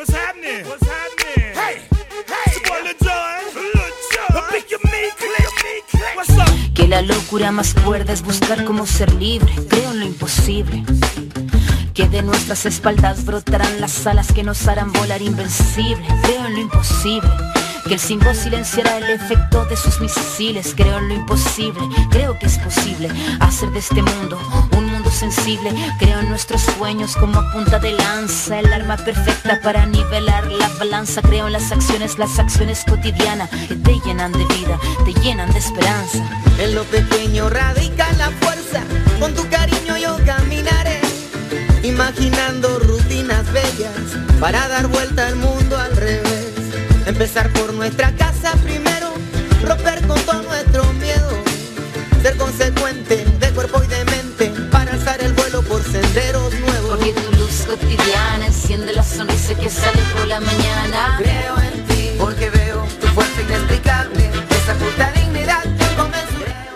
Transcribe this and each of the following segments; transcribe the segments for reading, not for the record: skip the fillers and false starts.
What's happening? What's happening? Hey, hey, it's your boy Lil Jon. Pick your me, click. What's up? Que la locura más cuerda es buscar cómo ser libre. Creo en lo imposible. Que de nuestras espaldas brotarán las alas que nos harán volar invencible. Creo en lo imposible. Que el símbolo silenciará el efecto de sus misiles. Creo en lo imposible, creo que es posible hacer de este mundo un mundo sensible. Creo en nuestros sueños como punta de lanza, el arma perfecta para nivelar la balanza. Creo en las acciones cotidianas que te llenan de vida, te llenan de esperanza. En lo pequeño radica la fuerza, con tu cariño yo caminaré, imaginando rutinas bellas para dar vuelta al mundo al revés. Empezar por nuestra casa primero, romper con todo nuestro miedo, ser consecuente de cuerpo y de mente para alzar el vuelo por senderos nuevos. Porque tu luz cotidiana enciende la sonrisa que sale por la mañana. Creo en ti porque veo tu fuerza inexplicable, esa puta dignidad que convence.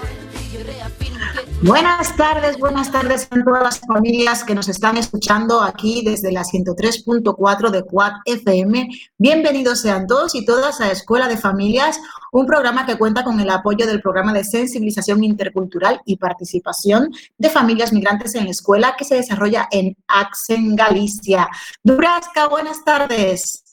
Buenas tardes a todas las familias que nos están escuchando aquí desde la 103.4 de Quack FM. Bienvenidos sean todos y todas a Escuela de Familias, un programa que cuenta con el apoyo del programa de sensibilización intercultural y participación de familias migrantes en la escuela que se desarrolla en Axen, Galicia. Durasca, buenas tardes.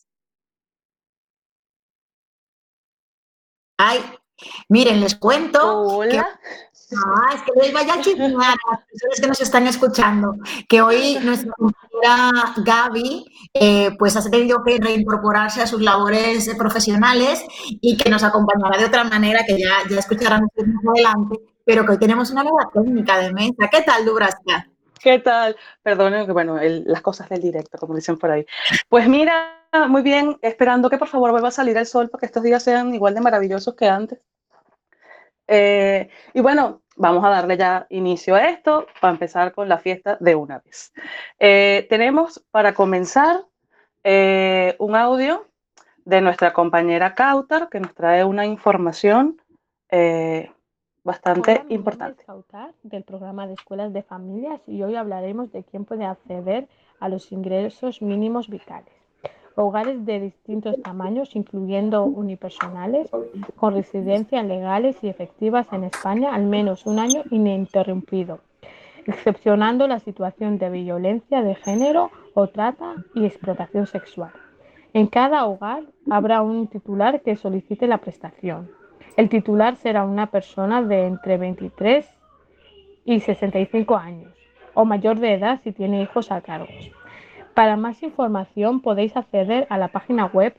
Ay, miren, les cuento. Hola. Es que les vaya a chismear a las personas que nos están escuchando, que hoy nuestra compañera Gaby pues ha tenido que reincorporarse a sus labores profesionales y que nos acompañará de otra manera, que ya escucharán ustedes más adelante, pero que hoy tenemos una nueva técnica de mesa. ¿Qué tal, Dubraska? ¿Qué tal? Perdonen que, bueno, las cosas del directo, como dicen por ahí. Pues mira, muy bien, esperando que por favor vuelva a salir el sol para que estos días sean igual de maravillosos que antes. Y bueno, vamos a darle ya inicio a esto para empezar con la fiesta de una vez. Tenemos para comenzar un audio de nuestra compañera Kautar que nos trae una información bastante importante. Kautar, del programa de Escuelas de Familias, y hoy hablaremos de quién puede acceder a los ingresos mínimos vitales. Hogares de distintos tamaños, incluyendo unipersonales, con residencias legales y efectivas en España al menos un año ininterrumpido, excepcionando la situación de violencia de género o trata y explotación sexual. En cada hogar habrá un titular que solicite la prestación. El titular será una persona de entre 23 y 65 años, o mayor de edad si tiene hijos a cargo. Para más información podéis acceder a la página web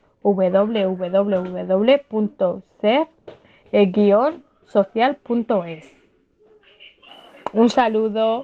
www.ser-social.es. Un saludo.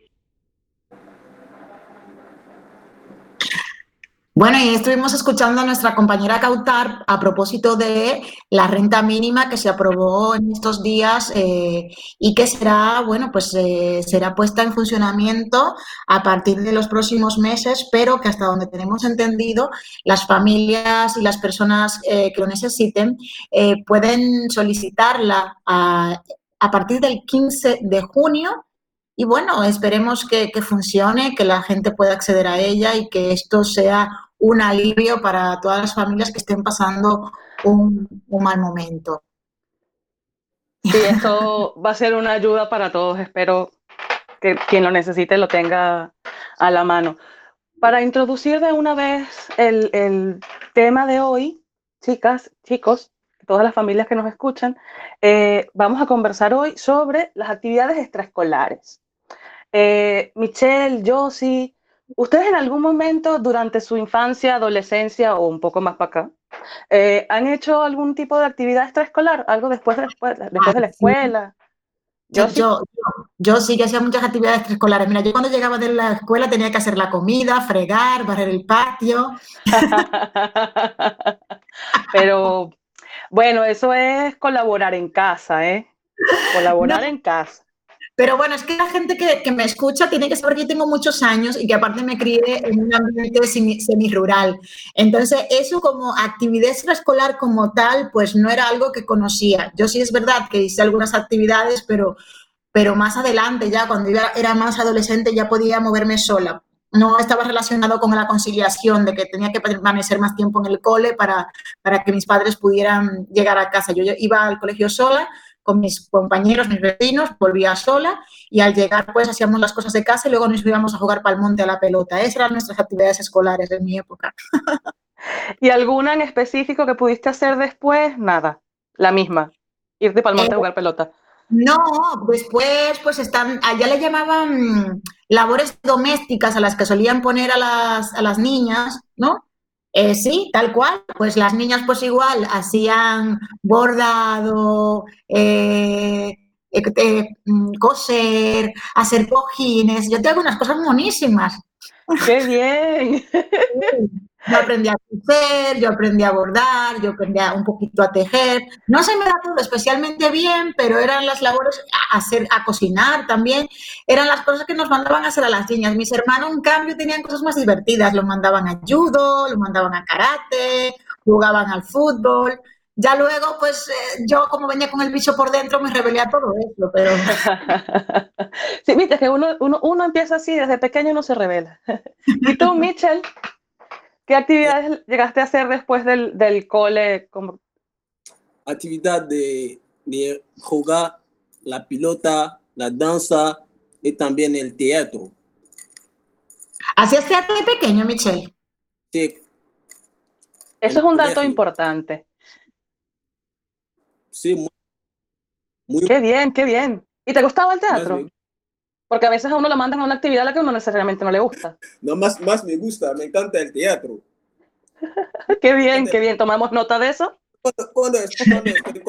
Bueno, y estuvimos escuchando a nuestra compañera Kautar a propósito de la renta mínima que se aprobó en estos días y que será, bueno, pues será puesta en funcionamiento a partir de los próximos meses, pero que hasta donde tenemos entendido, las familias y las personas que lo necesiten pueden solicitarla a partir del 15 de junio. Y bueno, esperemos que funcione, que la gente pueda acceder a ella y que esto sea un alivio para todas las familias que estén pasando un mal momento. Sí, esto va a ser una ayuda para todos. Espero que quien lo necesite lo tenga a la mano. Para introducir de una vez el tema de hoy, chicas, chicos, todas las familias que nos escuchan, vamos a conversar hoy sobre las actividades extraescolares. Michelle, Josie, ¿ustedes en algún momento durante su infancia, adolescencia o un poco más para acá, han hecho algún tipo de actividad extraescolar? ¿Algo después de la escuela? Yo sí que hacía muchas actividades extraescolares. Mira, yo cuando llegaba de la escuela tenía que hacer la comida, fregar, barrer el patio. Pero bueno, eso es colaborar en casa, ¿eh? Colaborar en casa. Pero bueno, es que la gente que me escucha tiene que saber que yo tengo muchos años y que aparte me crié en un ambiente semi-rural. Entonces, eso como actividad extraescolar como tal, pues no era algo que conocía. Yo sí es verdad que hice algunas actividades, pero más adelante ya, cuando yo era más adolescente, ya podía moverme sola. no estaba relacionado con la conciliación de que tenía que permanecer más tiempo en el cole para que mis padres pudieran llegar a casa. Yo iba al colegio sola, con mis compañeros, mis vecinos, volvía sola y al llegar pues hacíamos las cosas de casa y luego nos íbamos a jugar para el monte a la pelota. Esas eran nuestras actividades escolares en mi época. ¿Y alguna en específico que pudiste hacer después? Nada, la misma, irte para el monte a jugar pelota. No, después pues allá le llamaban labores domésticas a las que solían poner a las niñas, ¿no? Sí, tal cual. Pues las niñas pues igual hacían bordado, coser, hacer cojines. Yo tengo unas cosas monísimas. ¡Qué bien! Yo aprendí a coser, yo aprendí a bordar, yo aprendí un poquito a tejer. No se me da todo especialmente bien, pero eran las labores a cocinar también. Eran las cosas que nos mandaban a hacer a las niñas. Mis hermanos, en cambio, tenían cosas más divertidas. Los mandaban a judo, los mandaban a karate, jugaban al fútbol. Ya luego, pues, yo como venía con el bicho por dentro, me rebelé a todo eso, pero... Sí, viste que uno empieza así, desde pequeño uno se revela. ¿Y tú, Mitchell? ¿Qué actividades llegaste a hacer después del cole? Actividad de jugar la pelota, la danza y también el teatro. ¿Hacías teatro de pequeño, Michelle? Sí. Eso es un dato importante. Sí, muy Qué bien, qué bien. ¿Y te gustaba el teatro? Porque a veces a uno lo mandan a una actividad a la que a uno necesariamente no le gusta. No, más me gusta, me encanta el teatro. Qué bien, qué bien. ¿Tomamos nota de eso? Cuando estoy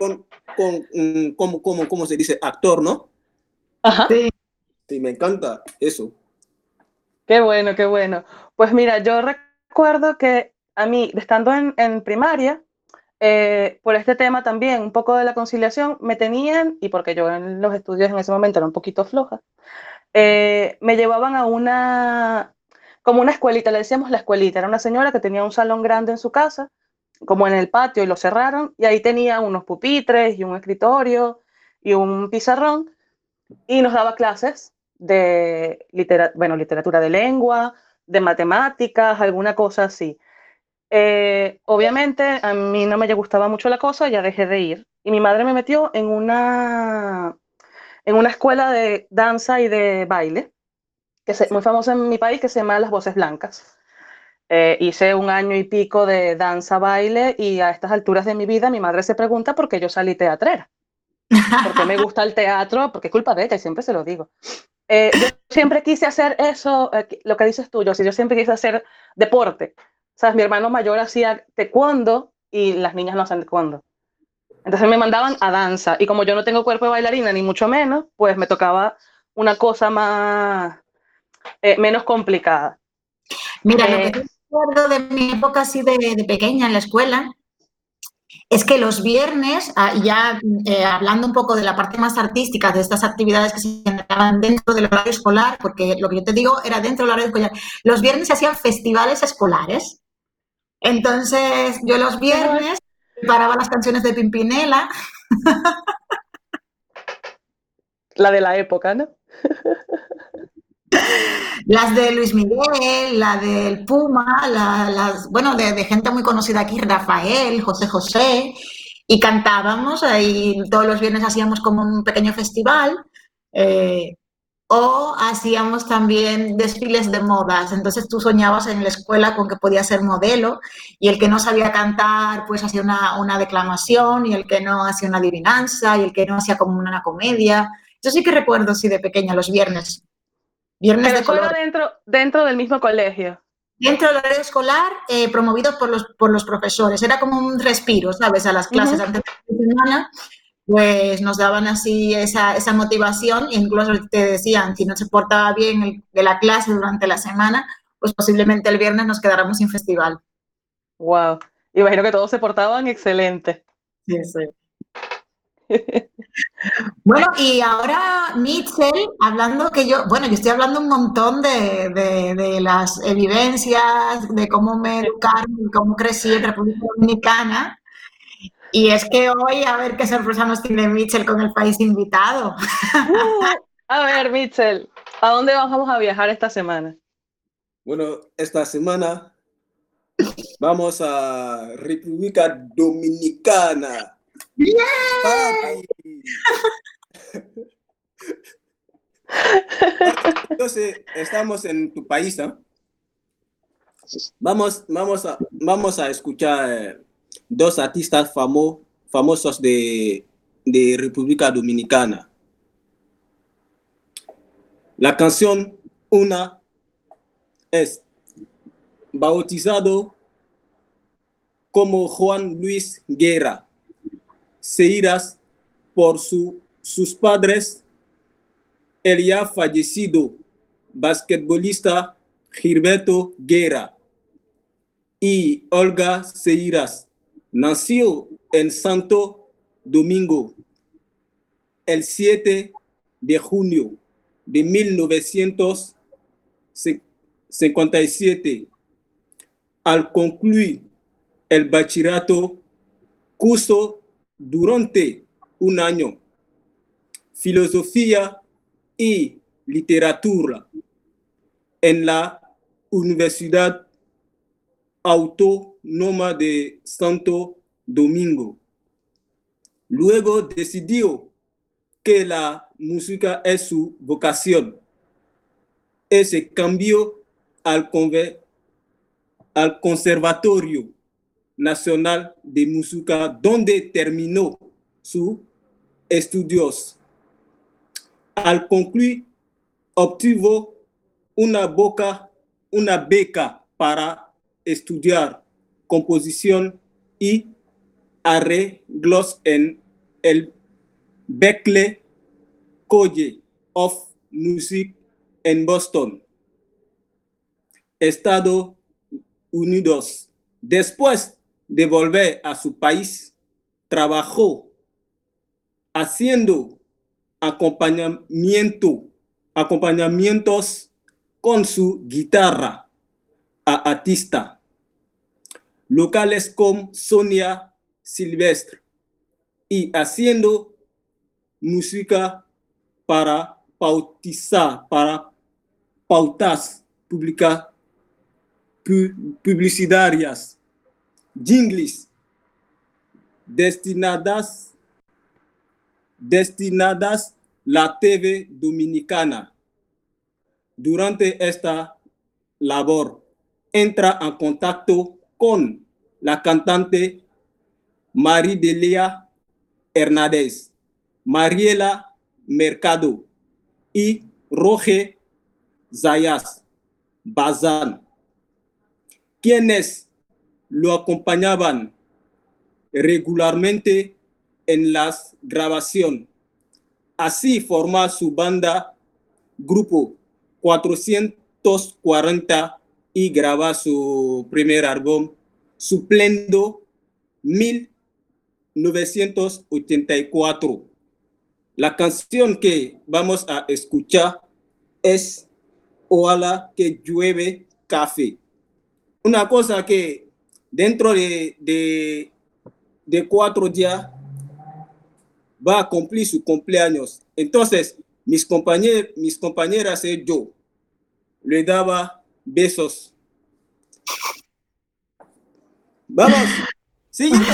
¿cómo se dice? Actor, ¿no? Ajá. Sí, me encanta eso. Qué bueno, qué bueno. Pues mira, yo recuerdo que a mí, estando en primaria, por este tema también, un poco de la conciliación, me tenían, y porque yo en los estudios en ese momento era un poquito floja, me llevaban a como una escuelita, le decíamos la escuelita, era una señora que tenía un salón grande en su casa, como en el patio, y lo cerraron, y ahí tenía unos pupitres y un escritorio y un pizarrón, y nos daba clases de literatura de lengua, de matemáticas, alguna cosa así. Obviamente a mí no me gustaba mucho la cosa, ya dejé de ir. Y mi madre me metió en una escuela de danza y de baile, que es muy famosa en mi país, que se llama Las Voces Blancas. Hice 1 año y pico de danza, baile, y a estas alturas de mi vida mi madre se pregunta por qué yo salí teatrera. Porque me gusta el teatro, porque es culpa de ella, y siempre se lo digo. Yo siempre quise hacer eso, lo que dices tú, yo siempre quise hacer deporte. ¿Sabes? Mi hermano mayor hacía taekwondo y las niñas no hacen taekwondo. Entonces me mandaban a danza, y como yo no tengo cuerpo de bailarina, ni mucho menos, pues me tocaba una cosa menos complicada. Mira, lo que recuerdo de mi época así de pequeña en la escuela es que los viernes, ya hablando un poco de la parte más artística de estas actividades que se generaban dentro del horario escolar, porque lo que yo te digo era dentro del horario escolar, los viernes se hacían festivales escolares. Entonces, yo los viernes paraba las canciones de Pimpinela. La de la época, ¿no? Las de Luis Miguel, la del Puma, bueno, de gente muy conocida aquí, Rafael, José José, y cantábamos, y todos los viernes hacíamos como un pequeño festival, o hacíamos también desfiles de modas. Entonces tú soñabas en la escuela con que podías ser modelo, y el que no sabía cantar pues hacía una declamación, y el que no hacía una adivinanza, y el que no hacía como una comedia. Yo sí que recuerdo, sí, de pequeña, los viernes. Viernes Pero de eso color. era dentro del mismo colegio. Dentro del horario escolar, promovido por los profesores. Era como un respiro, ¿sabes? A las clases antes de la semana, pues nos daban así esa motivación, e incluso te decían, si no se portaba bien de la clase durante la semana, pues posiblemente el viernes nos quedáramos sin festival. Wow. Imagino que todos se portaban excelente. Sí, sí. Bueno, y ahora, Mitchell, hablando yo estoy hablando un montón de las vivencias, de cómo me educaron, de cómo crecí en República Dominicana. Y es que hoy, a ver qué sorpresa nos tiene Mitchell con el país invitado. A ver, Mitchell, ¿a dónde vamos a viajar esta semana? Bueno, esta semana vamos a República Dominicana. Papi. Entonces, estamos en tu país, ¿no? Vamos a escuchar dos artistas famosos de República Dominicana. La canción, una, es bautizado como Juan Luis Guerra Seiras por sus padres, el ya fallecido basquetbolista Gilberto Guerra y Olga Seiras. Nació en Santo Domingo el 7 de junio de 1957. Al concluir el bachillerato, cursó durante un año filosofía y literatura en la Universidad Autónoma de Santo Domingo. Luego decidió que la música es su vocación y se cambió al Conservatorio Nacional de Música, donde terminó sus estudios. Al concluir, obtuvo una beca para estudiar composición y arreglos en el Berklee College of Music en Boston, Estados Unidos. Después de volver a su país, trabajó haciendo acompañamientos con su guitarra a artistas locales como Sonia Silvestre y haciendo música para pautas publicitarias, jingles destinadas la TV dominicana. Durante esta labor, entra en contacto con la cantante Maridelia Hernández, Mariela Mercado y Roger Zayas Bazán, quienes lo acompañaban regularmente en las grabaciones. Así formó su banda Grupo 440 y grabó su primer álbum, Suplendo, 1984. La canción que vamos a escuchar es Ojalá que llueve café. Una cosa que dentro de 4 días va a cumplir su cumpleaños. Entonces, mis compañeras y yo le daba besos. Vamos, siguiente.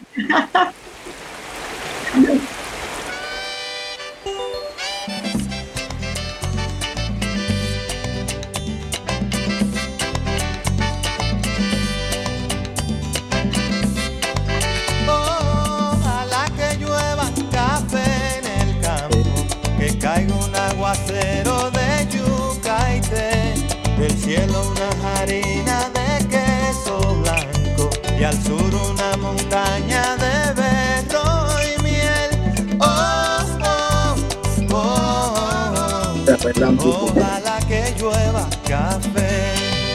Caiga un aguacero de yuca y té, del cielo una harina de queso blanco y al sur una montaña de berro y miel. Oh, oh, oh, oh, oh. Ojalá que llueva café.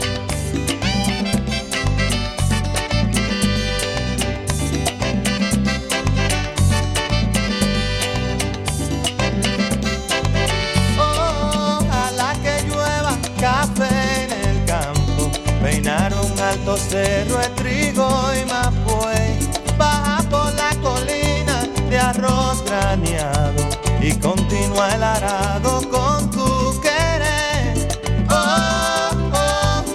Alto cerro de trigo y mapuey, baja por la colina de arroz graneado y continúa el arado con tu querer. Oh, oh,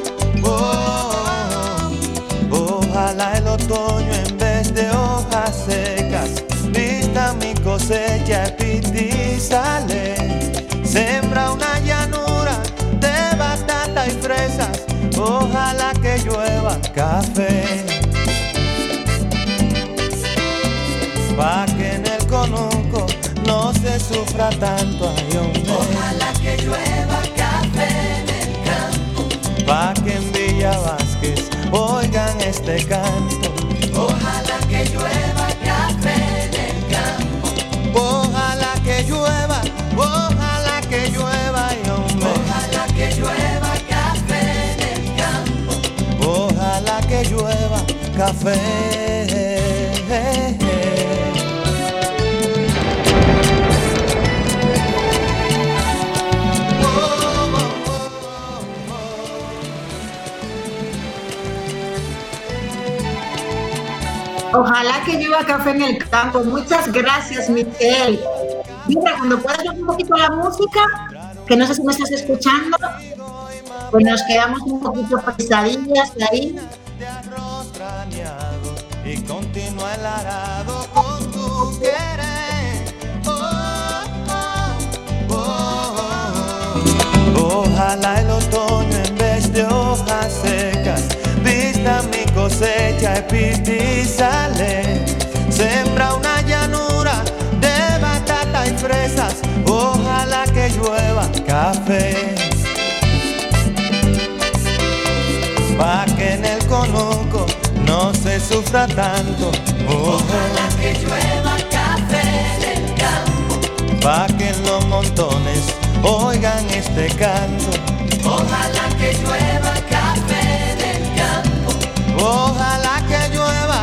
Ojalá el otoño en vez de hojas secas vista mi cosecha epitizale. Sembra una llanura de batata y fresas, ojalá que llueva café. Pa' que en el conuco no se sufra tanto, ay, hombre. Ojalá que llueva café en el campo. Pa' que en Villa Vázquez oigan este canto. Ojalá que llueva café en el campo. Ojalá que llueva, ay, hombre. Ojalá que llueva café en el campo. Ojalá que llueva café. Ojalá que llueva café en el campo. Muchas gracias, Michelle. Mira, cuando puedas ver un poquito la música, que no sé si me estás escuchando, pues nos quedamos un poquito pesadillas de ahí. De arroz graneado y continúa el arado con tu querer. Ojalá el otoño en vez de hojas secas vista mi cosecha epitizale. Sembra una llanura de batata y fresas, ojalá que llueva café. Pa' que en el conuco no se sufra tanto. Ojalá que llueva café en el campo. Pa' que en los montones oigan este canto. Ojalá que llueva café en el campo. Ojalá que llueva,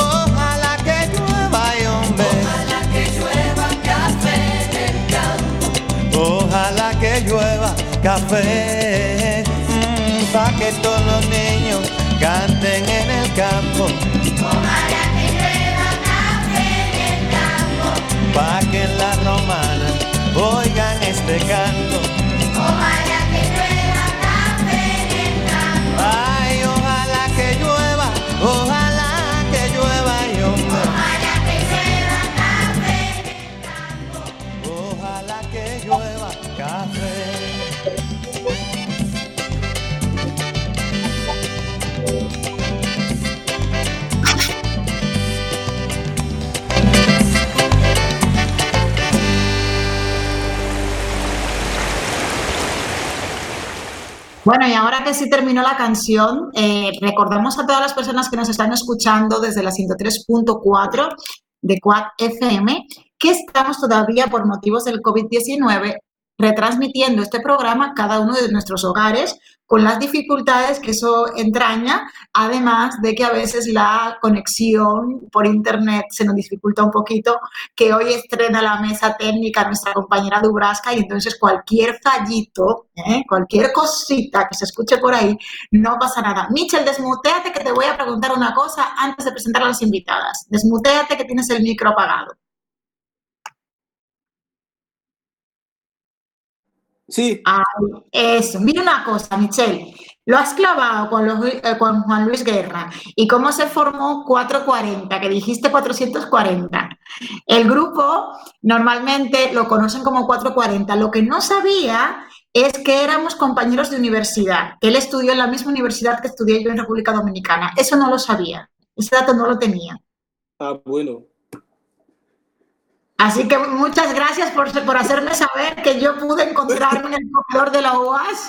ay, hombre. Ojalá que llueva café en el campo. Ojalá que llueva café. Pa' que todos los niños canten en el campo. Ojalá que llueva café en el campo. Pa' que en la romana oigan este canto. Ojalá que llueva café en el campo. Ay, ojalá que llueva, ay, hombre. Ojalá que llueva café en el campo. Ojalá que llueva café. Bueno, y ahora que sí terminó la canción, recordamos a todas las personas que nos están escuchando desde la 103.4 de Quad FM que estamos todavía por motivos del COVID-19 retransmitiendo este programa cada uno de nuestros hogares con las dificultades que eso entraña, además de que a veces la conexión por internet se nos dificulta un poquito, que hoy estrena la mesa técnica nuestra compañera Dubrasca y entonces cualquier fallito, cualquier cosita que se escuche por ahí, no pasa nada. Michelle, desmutéate que te voy a preguntar una cosa antes de presentar a las invitadas. Desmutéate que tienes el micro apagado. Sí. Ay, eso. Mira una cosa, Michelle. Lo has clavado con Juan Luis Guerra. ¿Y cómo se formó 440? Que dijiste 440. El grupo normalmente lo conocen como 440. Lo que no sabía es que éramos compañeros de universidad. Él estudió en la misma universidad que estudié yo en República Dominicana. Eso no lo sabía. Ese dato no lo tenía. Ah, bueno. Así que muchas gracias por hacerme saber que yo pude encontrarme en el comedor de la UAS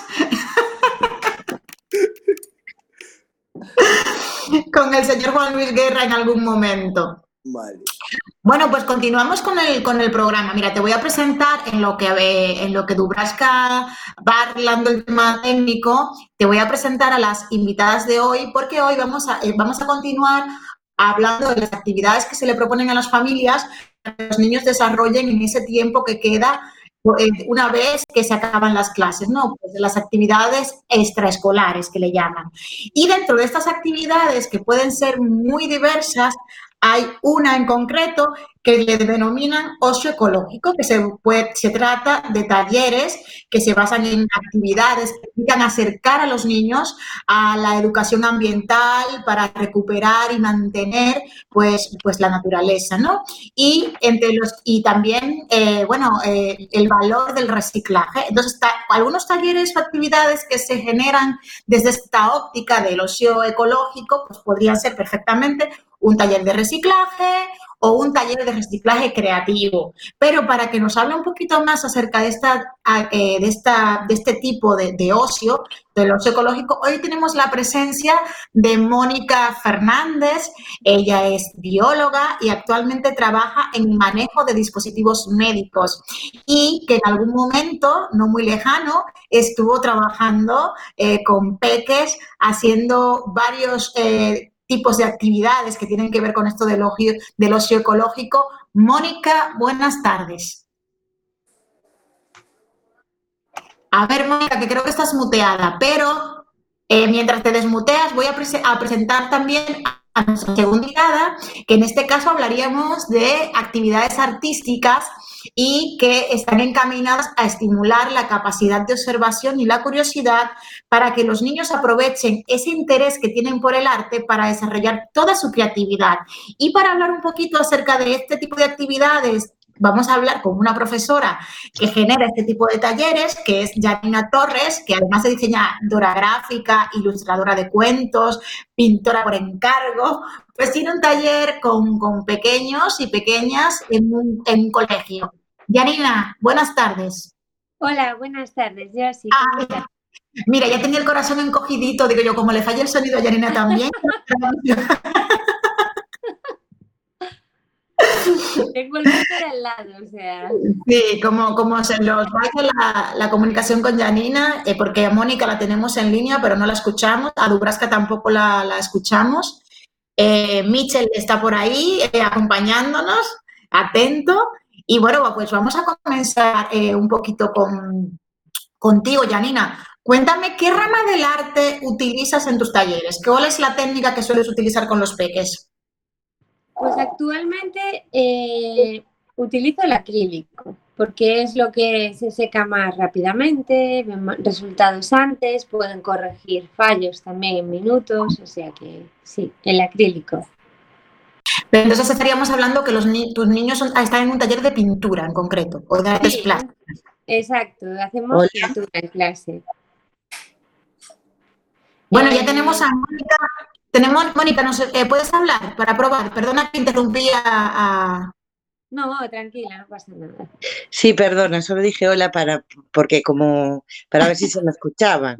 con el señor Juan Luis Guerra en algún momento. Vale. Bueno, pues continuamos con el programa. Mira, te voy a presentar en lo que Dubrasca va arreglando el tema técnico, te voy a presentar a las invitadas de hoy, porque hoy vamos a continuar hablando de las actividades que se le proponen a las familias para que los niños desarrollen en ese tiempo que queda una vez que se acaban las clases, ¿no? Pues las actividades extraescolares que le llaman. Y dentro de estas actividades, que pueden ser muy diversas, Hay una en concreto que le denominan ocio ecológico, que se trata de talleres que se basan en actividades que intentan acercar a los niños a la educación ambiental para recuperar y mantener pues la naturaleza, ¿no? Y también, el valor del reciclaje. Entonces, algunos talleres o actividades que se generan desde esta óptica del ocio ecológico, pues podrían ser perfectamente un taller de reciclaje o un taller de reciclaje creativo. Pero para que nos hable un poquito más acerca de este tipo de ocio, del ocio ecológico, hoy tenemos la presencia de Mónica Fernández. Ella es bióloga y actualmente trabaja en manejo de dispositivos médicos y que en algún momento, no muy lejano, estuvo trabajando con peques, haciendo varios tipos de actividades que tienen que ver con esto del ocio ecológico. Mónica, buenas tardes. A ver, Mónica, que creo que estás muteada, pero mientras te desmuteas voy a presentar también a nuestra segunda invitada, que en este caso hablaríamos de actividades artísticas y que están encaminadas a estimular la capacidad de observación y la curiosidad para que los niños aprovechen ese interés que tienen por el arte para desarrollar toda su creatividad. Y para hablar un poquito acerca de este tipo de actividades, vamos a hablar con una profesora que genera este tipo de talleres, que es Janina Torres, que además de diseñadora gráfica, ilustradora de cuentos, pintora por encargo, pues tiene un taller con pequeños y pequeñas en un colegio. Janina, buenas tardes. Hola, buenas tardes. Yo sí. Mira, ya tenía el corazón encogidito, digo yo, como le falla el sonido a Janina también. Tengo el router al lado, o sea. Sí, como se nos vaya la comunicación con Janina, porque a Mónica la tenemos en línea, pero no la escuchamos, a Dubrasca tampoco la escuchamos. Michel está por ahí acompañándonos, atento. Y bueno, pues vamos a comenzar un poquito contigo, Janina. Cuéntame, ¿qué rama del arte utilizas en tus talleres? ¿Cuál es la técnica que sueles utilizar con los peques? Pues actualmente utilizo el acrílico, porque es lo que se seca más rápidamente, ven resultados antes, pueden corregir fallos también en minutos, o sea que sí, el acrílico. Pero entonces estaríamos hablando que tus niños están en un taller de pintura en concreto, o de artes plásticas. Exacto, hacemos pintura en clase. Bueno, ya tenemos a Mónica. Mónica, ¿puedes hablar para probar? Perdona que interrumpí a... No, tranquila, no pasa nada. Sí, perdona, solo dije hola para ver si se me escuchaba.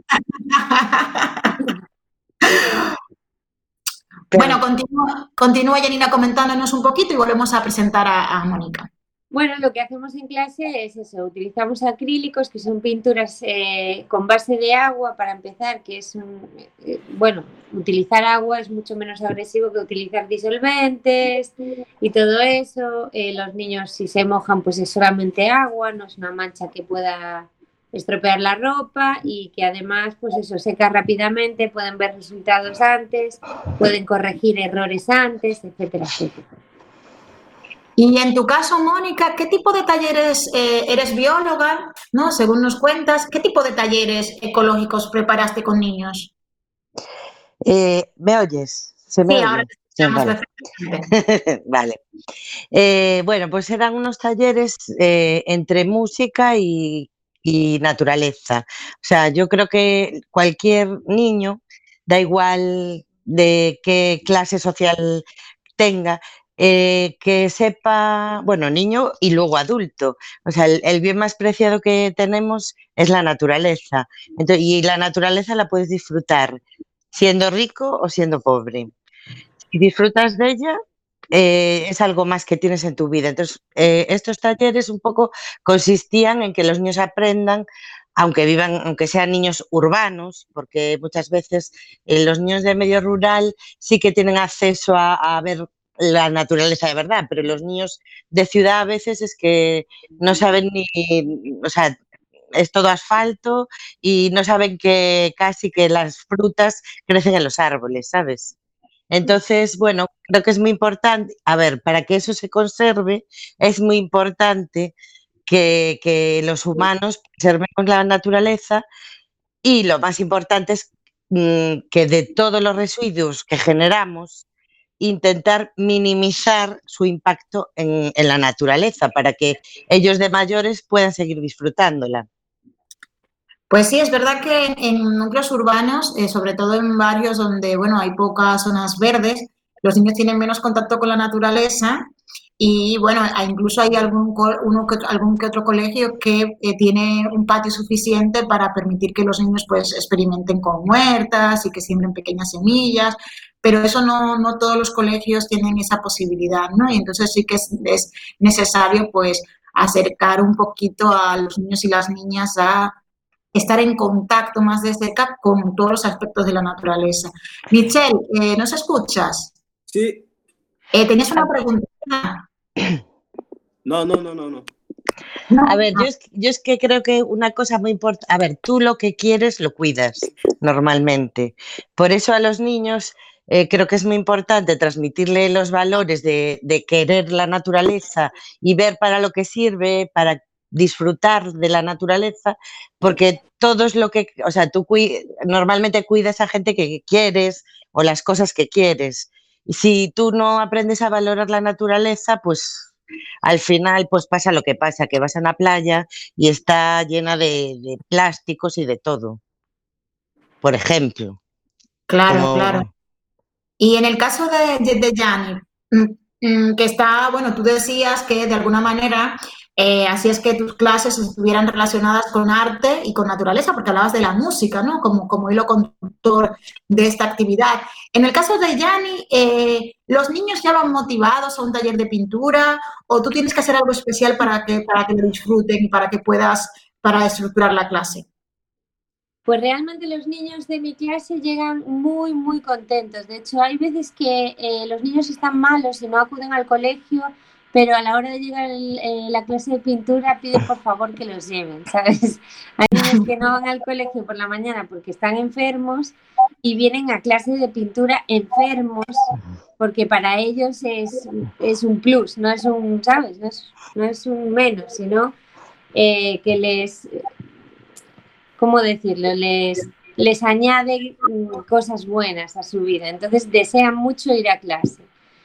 Bueno, continúa Janina comentándonos un poquito y volvemos a presentar a Mónica. Bueno, lo que hacemos en clase es eso, utilizamos acrílicos, que son pinturas con base de agua para empezar, que es utilizar agua es mucho menos agresivo que utilizar disolventes y todo eso. Los niños, si se mojan, pues es solamente agua, no es una mancha que pueda estropear la ropa y que además, pues eso, seca rápidamente, pueden ver resultados antes, pueden corregir errores antes, etcétera, etcétera. Y en tu caso, Mónica, ¿qué tipo de talleres, eres bióloga, ¿no? Según nos cuentas, ¿qué tipo de talleres ecológicos preparaste con niños? ¿Me oyes? ¿Se me sí, oye? Ahora te escuchamos perfectamente. Vale. Bueno, pues eran unos talleres entre música y naturaleza. O sea, yo creo que cualquier niño, da igual de qué clase social tenga, que sepa, bueno, niño y luego adulto. O sea, el bien más preciado que tenemos es la naturaleza. Entonces, y la naturaleza la puedes disfrutar siendo rico o siendo pobre. Si disfrutas de ella, es algo más que tienes en tu vida. Entonces, estos talleres un poco consistían en que los niños aprendan, aunque sean niños urbanos, porque muchas veces los niños de medio rural sí que tienen acceso a ver la naturaleza de verdad, pero los niños de ciudad a veces es que no saben o sea, es todo asfalto y no saben que casi que las frutas crecen en los árboles, ¿sabes? Entonces, bueno, creo que es muy importante, a ver, para que eso se conserve, es muy importante que los humanos preservemos la naturaleza y lo más importante es que de todos los residuos que generamos, intentar minimizar su impacto en la naturaleza para que ellos de mayores puedan seguir disfrutándola. Pues sí, es verdad que en núcleos urbanos, sobre todo en barrios donde, bueno, hay pocas zonas verdes, los niños tienen menos contacto con la naturaleza y, bueno, incluso hay algún que otro colegio que tiene un patio suficiente para permitir que los niños, pues, experimenten con huertas y que siembren pequeñas semillas, pero eso no todos los colegios tienen esa posibilidad, ¿no? Y entonces sí que es necesario, pues, acercar un poquito a los niños y las niñas a estar en contacto más de cerca con todos los aspectos de la naturaleza. Michelle, ¿nos escuchas? Sí. ¿Tenías una pregunta? No. A ver, yo es que creo que una cosa muy importante, a ver, tú lo que quieres lo cuidas normalmente. Por eso a los niños creo que es muy importante transmitirle los valores de querer la naturaleza y ver para lo que sirve, para disfrutar de la naturaleza, porque todo es lo que, o sea, tú normalmente cuidas a gente que quieres o las cosas que quieres. Y si tú no aprendes a valorar la naturaleza, pues al final pues pasa lo que pasa, que vas a una playa y está llena de plásticos y de todo, por ejemplo. Claro. Y en el caso de Gianni, que está, bueno, tú decías que de alguna manera así es que tus clases estuvieran relacionadas con arte y con naturaleza, porque hablabas de la música, ¿no? Como hilo conductor de esta actividad. En el caso de Gianni, ¿los niños ya van motivados a un taller de pintura o tú tienes que hacer algo especial para que lo disfruten y para estructurar la clase? Pues realmente los niños de mi clase llegan muy, muy contentos. De hecho, hay veces que los niños están malos y no acuden al colegio, pero a la hora de llegar la clase de pintura piden por favor que los lleven, ¿sabes? Hay niños que no van al colegio por la mañana porque están enfermos y vienen a clase de pintura enfermos porque para ellos es un plus, no es un, ¿sabes? No es un menos, sino que les... ¿cómo decirlo? Les añade cosas buenas a su vida. Entonces desean mucho ir a clase.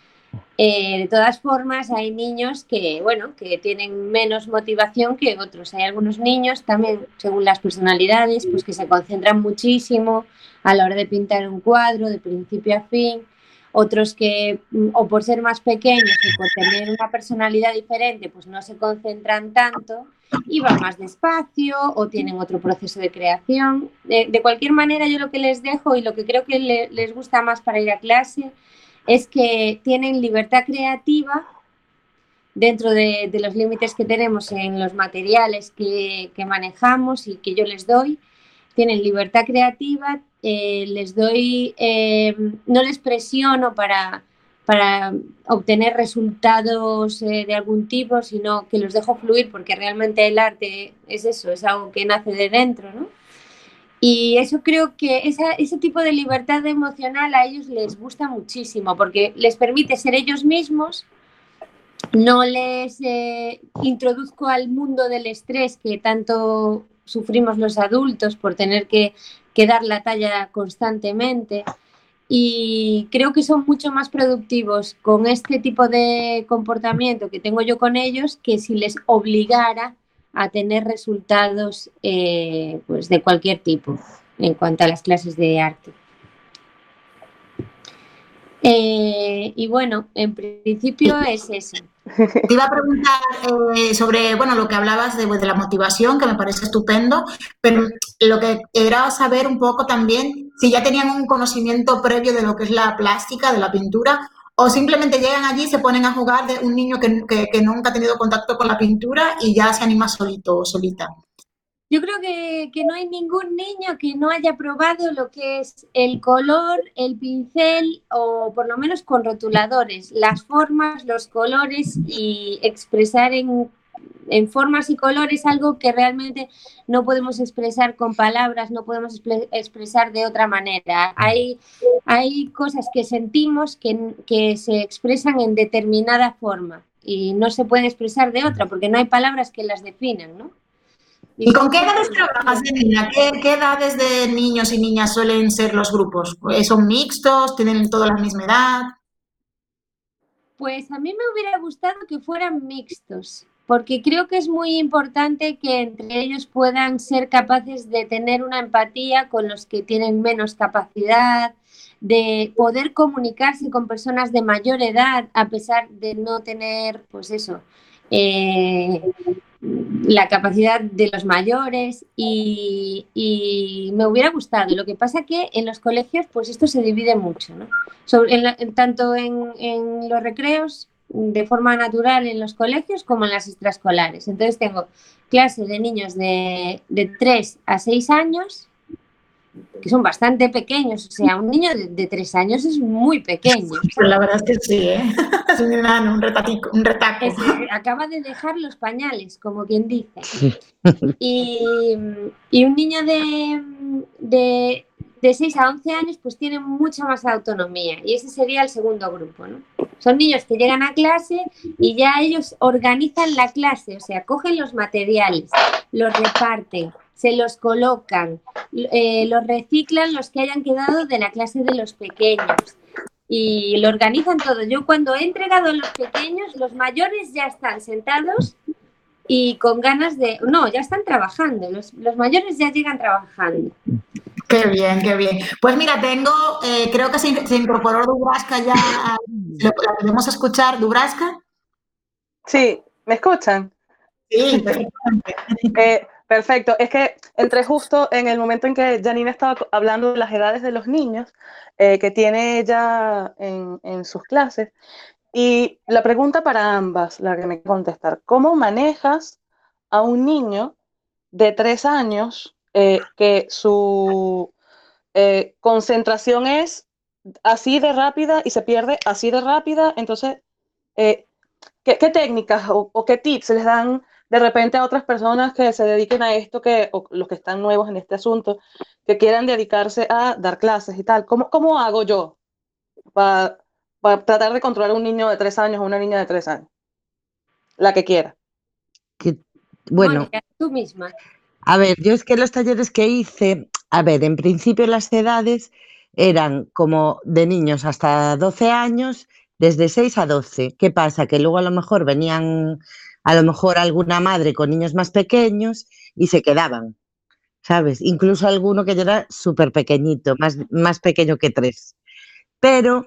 De todas formas, hay niños que, bueno, que tienen menos motivación que otros. Hay algunos niños también, según las personalidades, pues que se concentran muchísimo a la hora de pintar un cuadro de principio a fin. Otros que, o por ser más pequeños o por tener una personalidad diferente, pues no se concentran tanto y van más despacio o tienen otro proceso de creación. De cualquier manera, yo lo que les dejo y lo que creo que les gusta más para ir a clase es que tienen libertad creativa dentro de los límites que tenemos en los materiales que manejamos y que yo les doy. Tienen libertad creativa, les doy, no les presiono para obtener resultados de algún tipo, sino que los dejo fluir porque realmente el arte es eso, es algo que nace de dentro, ¿no? Y eso creo que ese tipo de libertad emocional a ellos les gusta muchísimo porque les permite ser ellos mismos, no les introduzco al mundo del estrés que tanto sufrimos los adultos por tener que dar la talla constantemente. Y creo que son mucho más productivos con este tipo de comportamiento que tengo yo con ellos que si les obligara a tener resultados pues de cualquier tipo en cuanto a las clases de arte. Y bueno, en principio es eso. Te iba a preguntar sobre, bueno, lo que hablabas de la motivación, que me parece estupendo, pero lo que era saber un poco también si ya tenían un conocimiento previo de lo que es la plástica, de la pintura, o simplemente llegan allí, se ponen a jugar de un niño que nunca ha tenido contacto con la pintura y ya se anima solito o solita. Yo creo que no hay ningún niño que no haya probado lo que es el color, el pincel o por lo menos con rotuladores, las formas, los colores y expresar en en formas y colores algo que realmente no podemos expresar con palabras, no podemos expresar de otra manera. Hay cosas que sentimos que se expresan en determinada forma y no se pueden expresar de otra porque no hay palabras que las definan, ¿no? ¿Y con qué edades trabajas, Janina? ¿Qué edades de niños y niñas suelen ser los grupos? ¿Son mixtos? ¿Tienen toda la misma edad? Pues a mí me hubiera gustado que fueran mixtos, porque creo que es muy importante que entre ellos puedan ser capaces de tener una empatía con los que tienen menos capacidad, de poder comunicarse con personas de mayor edad a pesar de no tener, pues eso, la capacidad de los mayores y me hubiera gustado. Lo que pasa que en los colegios pues esto se divide mucho, ¿no? Tanto en los recreos de forma natural en los colegios como en las extraescolares. Entonces tengo clases de niños de 3 a 6 años que son bastante pequeños, o sea, un niño de 3 años es muy pequeño. Pues la verdad es que sí, ¿eh? Es un enano, un retaco. Acaba de dejar los pañales, como quien dice. Y un niño de 6 a 11 años pues tiene mucha más autonomía y ese sería el segundo grupo, ¿no? Son niños que llegan a clase y ya ellos organizan la clase, o sea, cogen los materiales, los reparten, se los colocan, los reciclan los que hayan quedado de la clase de los pequeños y lo organizan todo. Yo cuando he entregado a los pequeños, los mayores ya están sentados y con ganas de... No, ya están trabajando, los mayores ya llegan trabajando. Qué bien, qué bien. Pues mira, creo que se incorporó Dubrasca ya, la podemos escuchar. ¿Dubrasca? Sí, ¿me escuchan? Sí, perfectamente. Perfecto, es que entré justo en el momento en que Janina estaba hablando de las edades de los niños que tiene ella en sus clases y la pregunta para ambas, la que me contestar, ¿cómo manejas a un niño de 3 años que su concentración es así de rápida y se pierde así de rápida? Entonces, ¿qué técnicas o qué tips les dan de repente a otras personas que se dediquen a esto, o los que están nuevos en este asunto, que quieran dedicarse a dar clases y tal? ¿Cómo hago yo para tratar de controlar a un niño de 3 años o una niña de 3 años? La que quiera. Bueno, Mónica, tú misma. A ver, yo es que los talleres que hice, en principio las edades eran como de niños hasta 12 años, desde 6 a 12. ¿Qué pasa? Que luego a lo mejor venían, alguna madre con niños más pequeños y se quedaban, ¿sabes? Incluso alguno que ya era súper pequeñito, más pequeño que 3. Pero,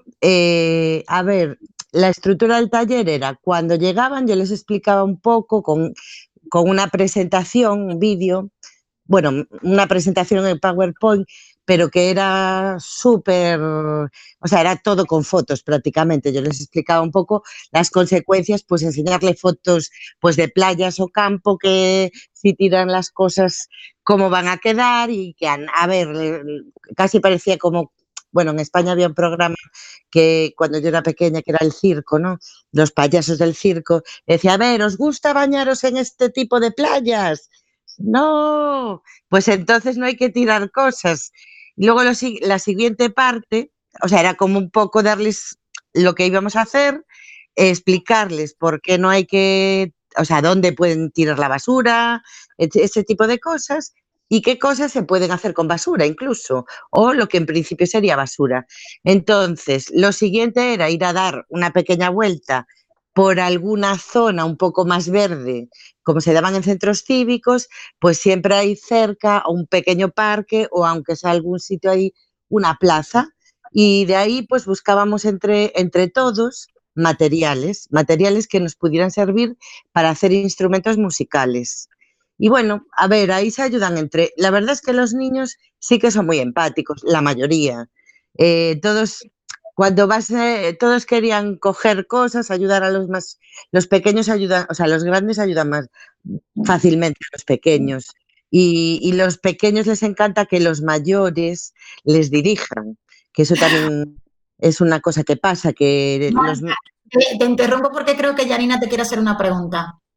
la estructura del taller era, cuando llegaban yo les explicaba un poco con una presentación, un vídeo, bueno, una presentación en PowerPoint, pero que era súper, era todo con fotos prácticamente. Yo les explicaba un poco las consecuencias, pues enseñarle fotos pues de playas o campo, que si tiran las cosas, cómo van a quedar y que, casi parecía como... Bueno, en España había un programa que cuando yo era pequeña, que era el circo, ¿no? Los payasos del circo. Decía, ¿os gusta bañaros en este tipo de playas? No, pues entonces no hay que tirar cosas. Y luego la siguiente parte, era como un poco darles lo que íbamos a hacer, explicarles por qué no hay que, dónde pueden tirar la basura, ese tipo de cosas. Y qué cosas se pueden hacer con basura incluso, o lo que en principio sería basura. Entonces, lo siguiente era ir a dar una pequeña vuelta por alguna zona un poco más verde, como se daban en centros cívicos, pues siempre hay cerca un pequeño parque o aunque sea algún sitio ahí, una plaza. Y de ahí pues buscábamos entre todos materiales que nos pudieran servir para hacer instrumentos musicales. Y bueno, ahí se ayudan La verdad es que los niños sí que son muy empáticos, la mayoría. Todos querían coger cosas, ayudar a los pequeños ayudan, los grandes ayudan más fácilmente a los pequeños. Y los pequeños les encanta que los mayores les dirijan, que eso también es una cosa que pasa, que Te interrumpo porque creo que Janina te quiere hacer una pregunta.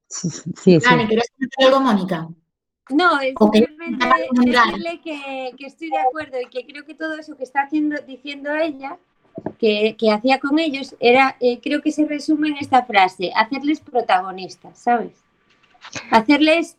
Sí. Dani, ¿quieres comentar algo, Mónica? No, es Ok. simplemente decirle que estoy de acuerdo y que creo que todo eso que está diciendo ella, que hacía con ellos, era, creo que se resume en esta frase: hacerles protagonistas, ¿sabes? Hacerles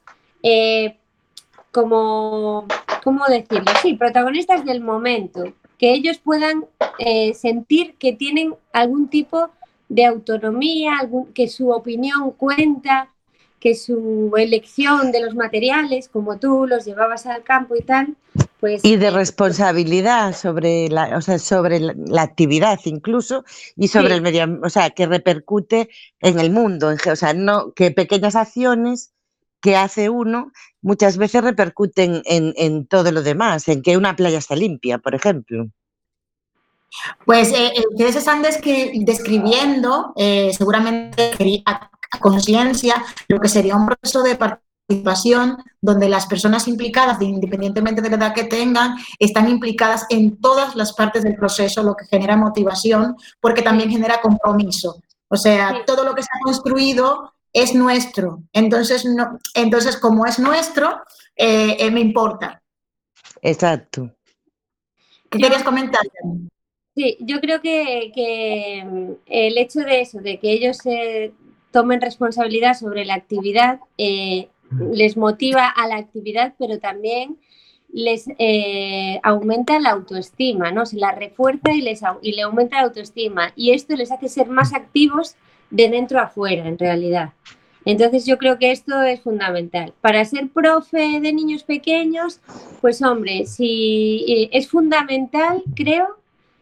como, ¿cómo decirlo? Sí, protagonistas del momento, que ellos puedan sentir que tienen algún tipo de autonomía, que su opinión cuenta, que su elección de los materiales, como tú los llevabas al campo y tal, pues... Y de responsabilidad sobre la actividad incluso, y sobre el medio, o sea, que repercute en el mundo, o sea, no, que pequeñas acciones que hace uno muchas veces repercuten en todo lo demás, en que una playa está limpia, por ejemplo. Pues ustedes están describiendo seguramente a conciencia lo que sería un proceso de participación donde las personas implicadas, independientemente de la edad que tengan, están implicadas en todas las partes del proceso, lo que genera motivación, porque también genera compromiso. O sea, todo lo que se ha construido es nuestro. Entonces, como es nuestro, me importa. Exacto. ¿Qué querías comentar? Sí, yo creo que el hecho de eso, de que ellos tomen responsabilidad sobre la actividad, les motiva a la actividad, pero también les aumenta la autoestima, ¿no? Se la refuerza y le aumenta la autoestima. Y esto les hace ser más activos de dentro a fuera, en realidad. Entonces yo creo que esto es fundamental. Para ser profe de niños pequeños, pues hombre, sí, es fundamental, creo,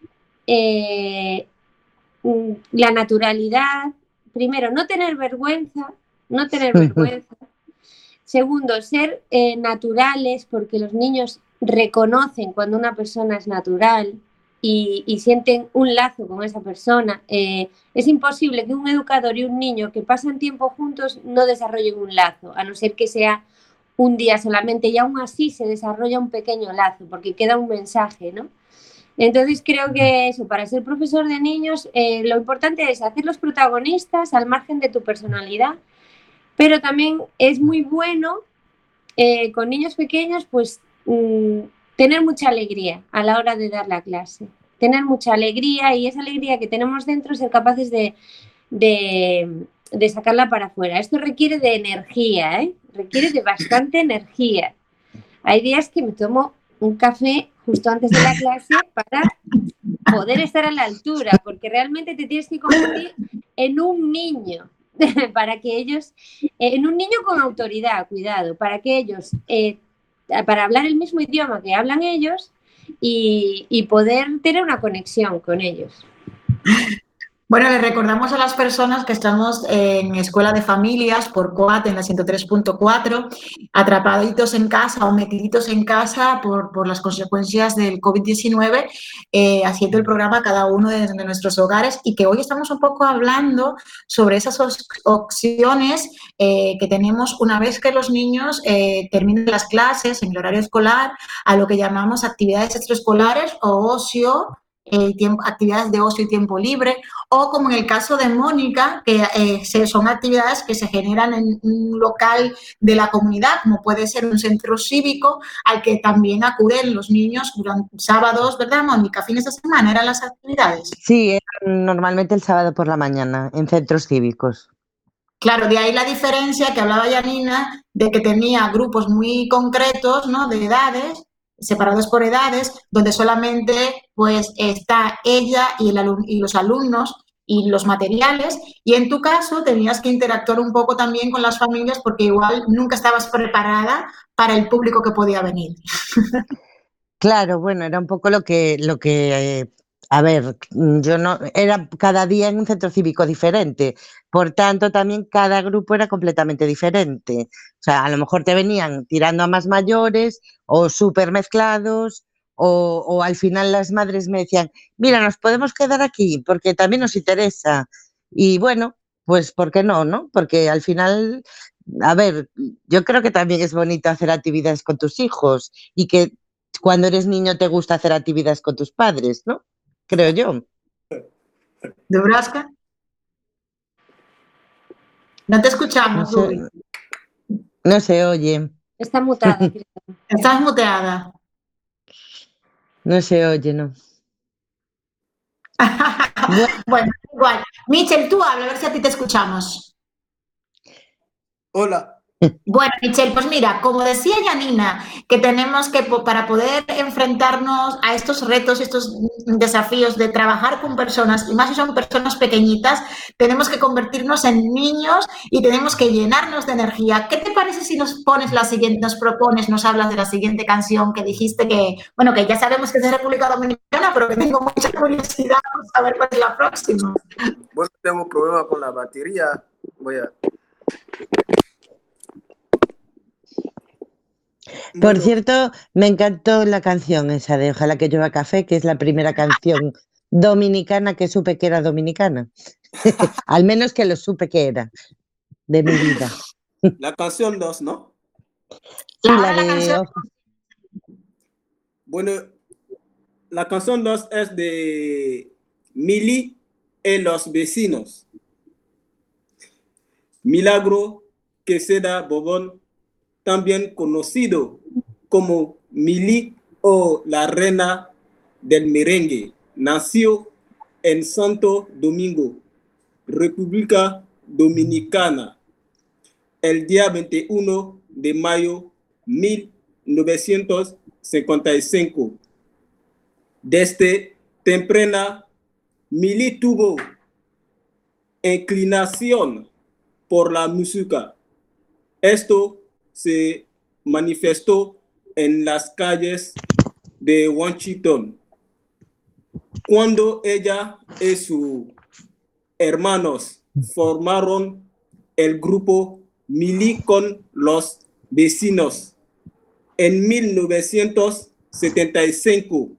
la naturalidad. Primero, no tener vergüenza. Segundo, ser naturales, porque los niños reconocen cuando una persona es natural y sienten un lazo con esa persona. Es imposible que un educador y un niño que pasan tiempo juntos no desarrollen un lazo, a no ser que sea un día solamente, y aún así se desarrolla un pequeño lazo, porque queda un mensaje, ¿no? Entonces creo que eso, para ser profesor de niños, lo importante es hacerlos protagonistas al margen de tu personalidad, pero también es muy bueno con niños pequeños, pues tener mucha alegría a la hora de dar la clase, tener mucha alegría, y esa alegría que tenemos dentro, ser capaces de sacarla para afuera. Esto requiere de energía, requiere de bastante energía. Hay días que me tomo un café justo antes de la clase para poder estar a la altura, porque realmente te tienes que convertir en un niño, para que ellos, en un niño con autoridad, cuidado, para que ellos, para hablar el mismo idioma que hablan ellos y poder tener una conexión con ellos. Bueno, les recordamos a las personas que estamos en Escuela de Familias por COAT en la 103.4, atrapaditos en casa o metiditos en casa por las consecuencias del COVID-19, haciendo el programa cada uno desde nuestros hogares, y que hoy estamos un poco hablando sobre esas opciones que tenemos una vez que los niños terminen las clases en el horario escolar, a lo que llamamos actividades extraescolares o ocio, actividades de ocio y tiempo libre, o como en el caso de Mónica, que son actividades que se generan en un local de la comunidad, como puede ser un centro cívico al que también acuden los niños durante sábados, ¿verdad, Mónica? ¿Fines de semana eran las actividades? Sí, normalmente el sábado por la mañana, en centros cívicos. Claro, de ahí la diferencia que hablaba Janina, de que tenía grupos muy concretos, ¿no?, de edades, separados por edades, donde solamente pues está ella y los alumnos y los materiales, y en tu caso tenías que interactuar un poco también con las familias porque igual nunca estabas preparada para el público que podía venir. Claro, bueno, era un poco lo que a ver, yo no, era cada día en un centro cívico diferente, por tanto también cada grupo era completamente diferente. O sea, a lo mejor te venían tirando a más mayores o súper mezclados, o al final las madres me decían, mira, nos podemos quedar aquí porque también nos interesa. Y bueno, pues ¿por qué no, no? Porque al final, a ver, yo creo que también es bonito hacer actividades con tus hijos y que cuando eres niño te gusta hacer actividades con tus padres, ¿no? Creo yo. ¿Dubravka? No te No escuchamos, se, Ruby. no se oye. Está mutada, creo. Estás muteada. No se oye, no. Bueno, Bueno, igual. Michel, tú habla, a ver si a ti te escuchamos. Hola. Bueno, Michel, pues mira, como decía Janina, que tenemos que, para poder enfrentarnos a estos retos, estos desafíos de trabajar con personas, y más si son personas pequeñitas, tenemos que convertirnos en niños y tenemos que llenarnos de energía. ¿Qué te parece si nos pones la siguiente, nos propones, nos hablas de la siguiente canción que dijiste que, bueno, que ya sabemos que es de República Dominicana, pero que tengo mucha curiosidad por saber cuál es la próxima? Bueno, tengo un problema con la batería. Voy a... por cierto, me encantó la canción esa de Ojalá que llueva café, que es la primera canción dominicana que supe que era dominicana. Al menos que lo supe que era de mi vida. La canción 2, ¿no? Sí, Ahora la la de... canción. Bueno, la canción 2 es de Mili y los vecinos. Milagro Quesada Bobón, también conocido como Mili o la reina del merengue, nació en Santo Domingo, República Dominicana, el día 21 de mayo 1955. Desde temprana, Mili tuvo inclinación por la música. Esto se manifestó en las calles de Washington, cuando ella y sus hermanos formaron el grupo Mili con los vecinos en 1975.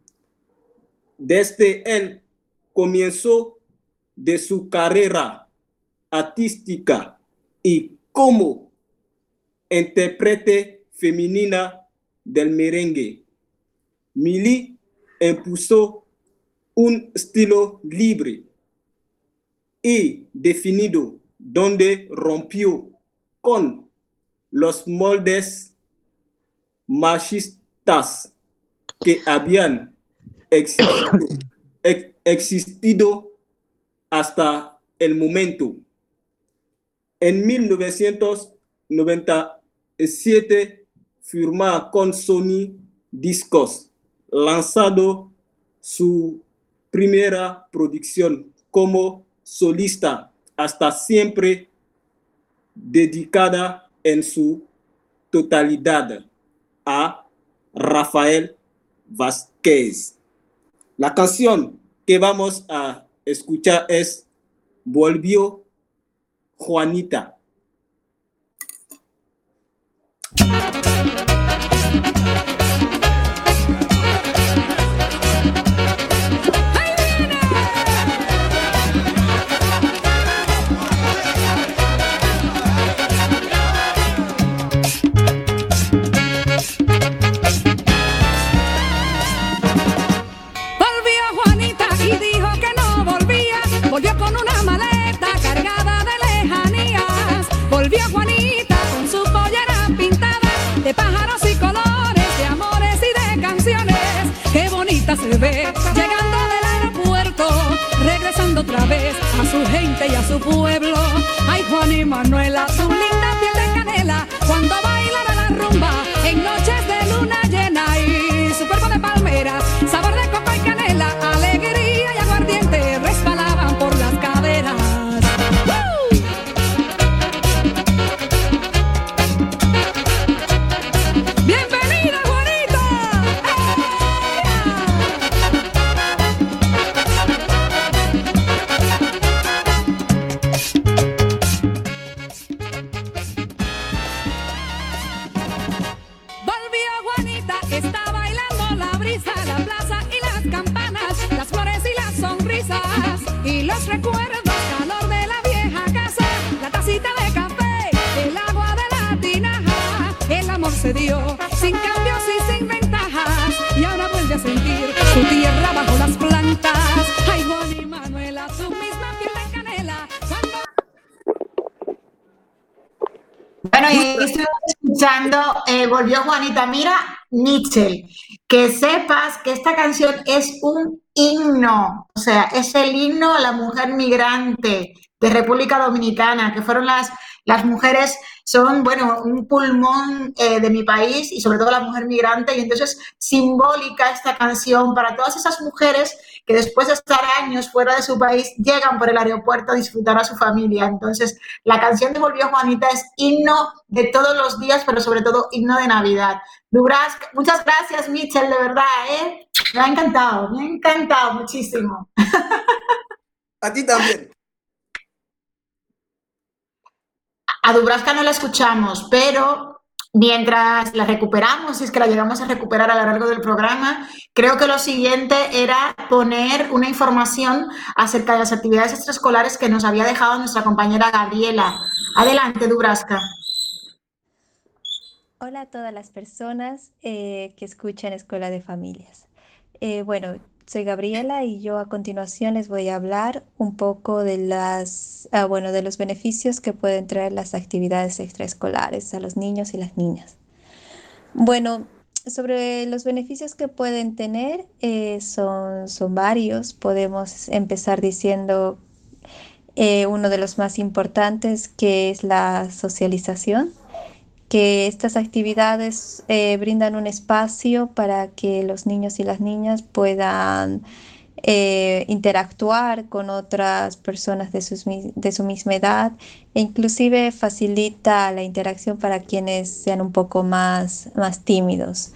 Desde el comienzo de su carrera artística y como intérprete femenina del merengue, Mili impuso un estilo libre y definido donde rompió con los moldes machistas que habían existido hasta el momento. En 1997 firma con Sony Discos, lanzado su primera producción como solista, hasta siempre dedicada en su totalidad a Rafael Vázquez. La canción que vamos a escuchar es Volvió Juanita. Volvió con una maleta cargada de lejanías. Volvió Juanita con su pollera pintada de pájaros y colores, de amores y de canciones. Qué bonita se ve llegando del aeropuerto, regresando otra vez a su gente y a su pueblo. Ay, Juan y Manuela, su linda piel de canela, cuando bailan la rumba en noches de luna llena. Y su cuerpo de palmera, sabor de coco y canela, alegría y aguardiente resbalaban por las caderas. ¡Bienvenida, Juanita! Volvió Juanita, está bailando la brisa, la plaza y las campanas, las flores y las sonrisas y los recuerdos, calor de la vieja casa, la tacita de café, el agua de la tinaja. El amor se dio sin cambios y sin ventajas, y ahora vuelve a sentir su tierra bajo las plantas. Ay, Juan y Manuela, su misma piel de canela. Bueno, y estuvimos escuchando Volvió Juanita. Mira, Mitchell, que sepas que esta canción es un himno, o sea, es el himno a la mujer migrante de República Dominicana, que fueron las mujeres, son, bueno, un pulmón de mi país y sobre todo la mujer migrante, y entonces simbólica esta canción para todas esas mujeres que después de estar años fuera de su país llegan por el aeropuerto a disfrutar a su familia. Entonces, la canción de Volvió Juanita es himno de todos los días, pero sobre todo himno de Navidad. Dubrask, muchas gracias, Mitchell, de verdad, me ha encantado muchísimo. A ti también. A Dubraska no la escuchamos, pero mientras la recuperamos, si es que la llegamos a recuperar a lo largo del programa, creo que lo siguiente era poner una información acerca de las actividades extraescolares que nos había dejado nuestra compañera Gabriela. Adelante, Dubraska. Hola a todas las personas que escuchan Escuela de Familias. Bueno, soy Gabriela y yo a continuación les voy a hablar un poco de de los beneficios que pueden traer las actividades extraescolares a los niños y las niñas. Bueno, sobre los beneficios que pueden tener son varios. Podemos empezar diciendo uno de los más importantes, que es la socialización, que estas actividades brindan un espacio para que los niños y las niñas puedan interactuar con otras personas de su misma edad, e inclusive facilita la interacción para quienes sean un poco más tímidos.